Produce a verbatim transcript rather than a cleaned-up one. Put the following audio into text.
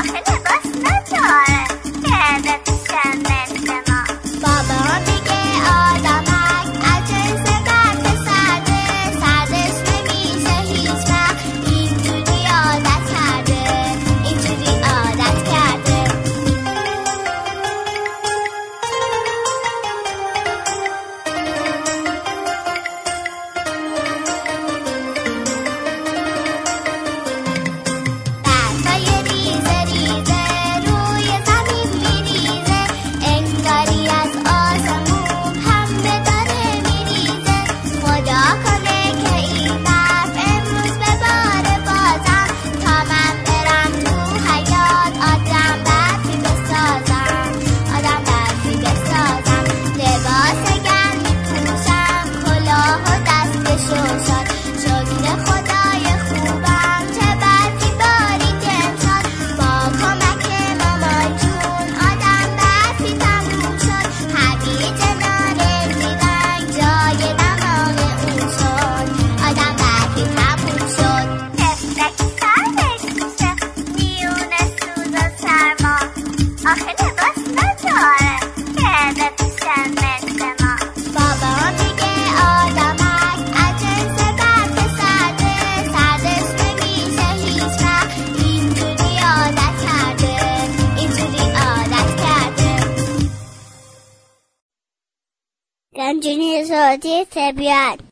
آخه لباس نداره که بپوشن مثل ما. بابا میگه آدمک از جنس گرد سرده، سردش نمیشه هیچ وقت، اینجوری عادت کرده، اینجوری عادت کرده. برفای ریزه ریزه روی زمین میریزه، انگاری از آسمون پنبه داره میریزه. خدا کنه که این برف امروز بباره بازم، تا من برم تو حیاط آدم برفی بسازم، آدم برفی بسازم. لباس گرم میپوشم، کلاه و دستشو شاد، شکر خدای خوبم چه برفی باریک امشب. با کمک مامان جون آدم برفی تموم شد، هویج نارنجی رنگ جای دماغ اون شد، آدم برفی تموم شد. تفلکی سر بکشه میونه سوز و سرما، آخه لباس نداره که بپوشن مثل ما. بابا میگه آدمک از جنس گرد سرده، سردش نمیشه هیچ وقت، اینجوری عادت کرده، اینجوری عادت کرده. گنجینه صوتی طبیعت